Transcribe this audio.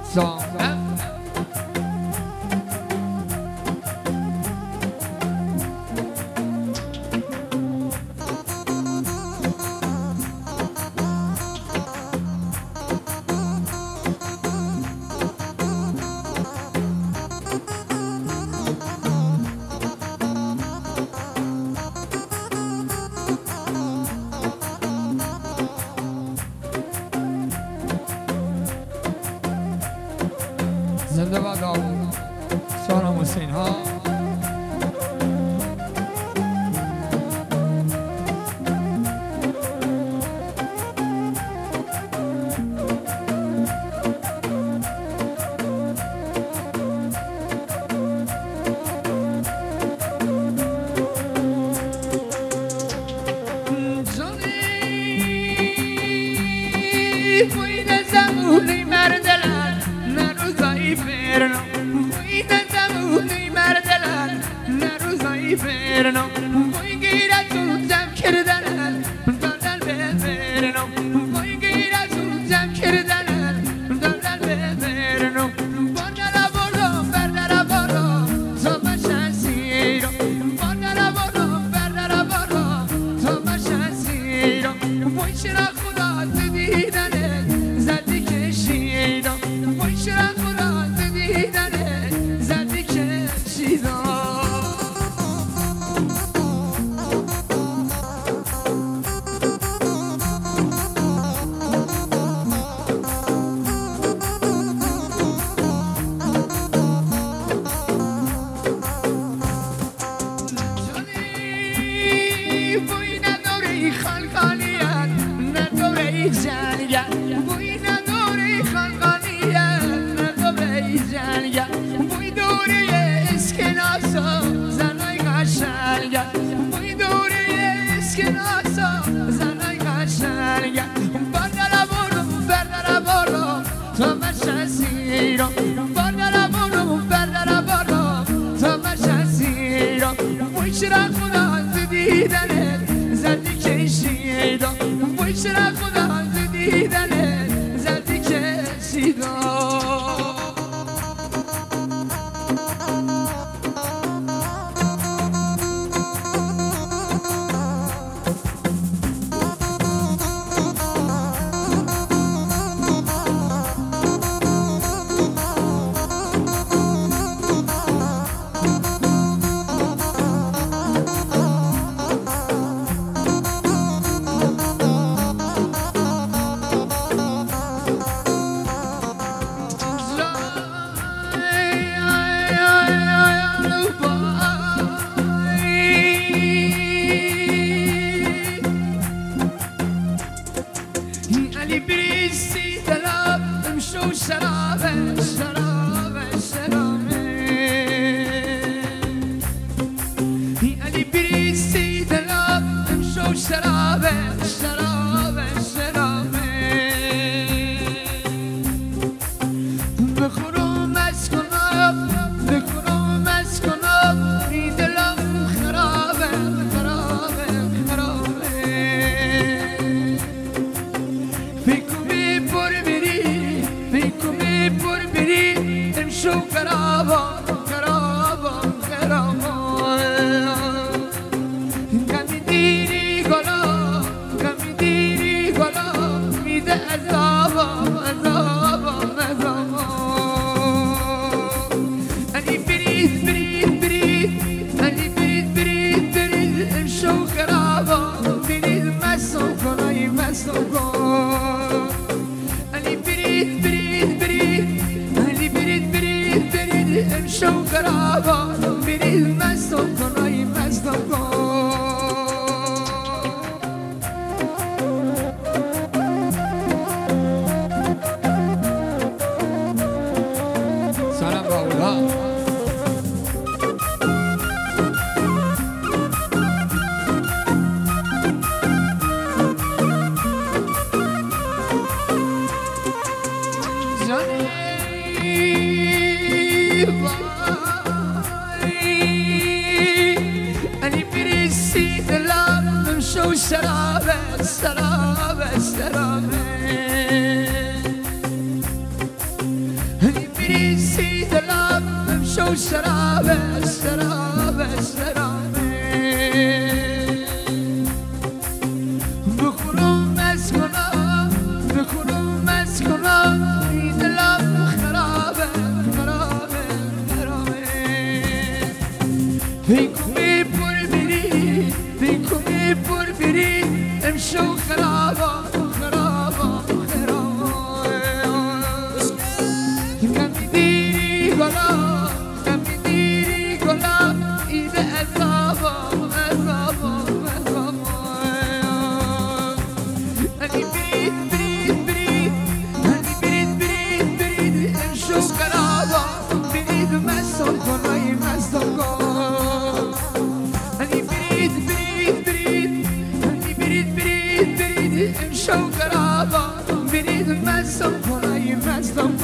زانم زنده باد آقا سارم حسین ها Voy gira tu jam kirdanan dalal beverno Voy gira tu jam kirdanan dalal beverno Bordala bordo perdara bordo sopra shansiro Bordala bordo perdara bordo sopra shansiro Voy shira khuda didane zadi keshido Voy shira khuda didane zadi keshido Shira khuda didane zadi keshido Voy shira khuda didane zadi keshido سی دلم امشو شرابه شرابه شرابه بخورم از کنم بخورم از کنم ای دلم خرابه خرابه خرابه پیکومی پر بری پیکومی پر بری امشو خرابه شو قرابة بريد مستم كلاي مستم